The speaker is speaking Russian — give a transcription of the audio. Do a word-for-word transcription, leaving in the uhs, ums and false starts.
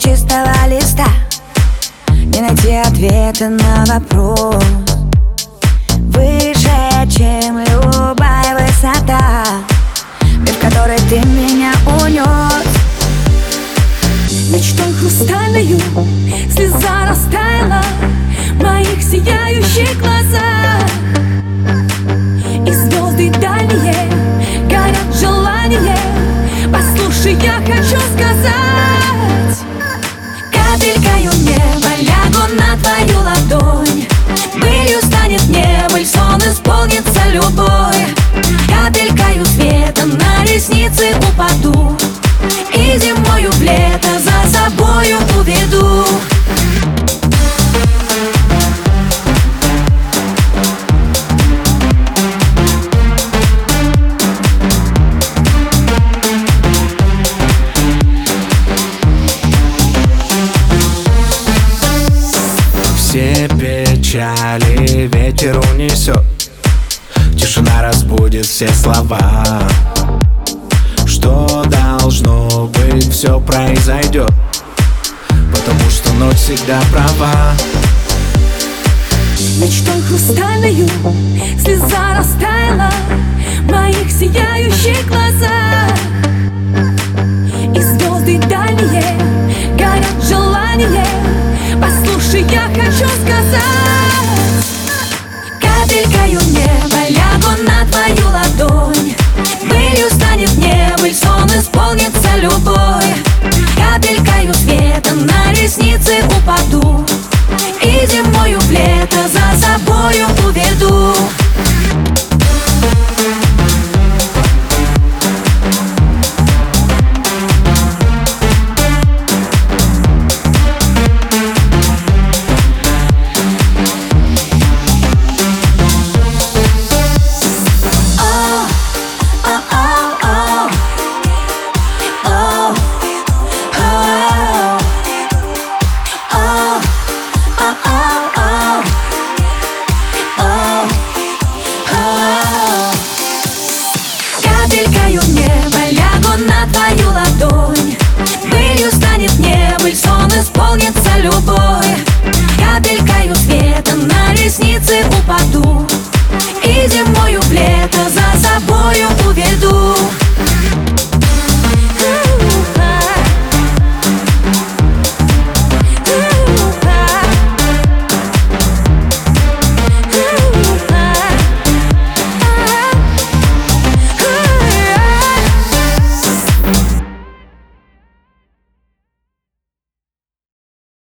чистого листа не найти ответа на вопрос выше, чем любая высота, мир, в который ты меня унес. Мечтой хрустальную слеза растаяла в моих сияющих глазах, и звезды дальние горят желание. Послушай, я хочу сказать: капелькою неба лягу на твою ладонь, былью станет небо, и сон исполнится любой. Капелькою света на ресницы упаду, и зимою в лето за собою уведу. Все печали ветер унесет, тишина разбудит все слова. Что должно быть, все произойдет, потому что ночь всегда права. Мечтой хрустальную слеза растаяла в моих сияющих глазах, и звезды дальние горят желание. Послушай, я хочу сказать: капелькою неба лягу на твою ладонь, былью станет небо, и сон исполнится любой. Капелькою света на ресницы упаду, и зимою в лето за собою уведу. Капелькою неба лягу на твою ладонь, былью станет небо, и сон исполнится любой. Капелькою света на ресницы упаду,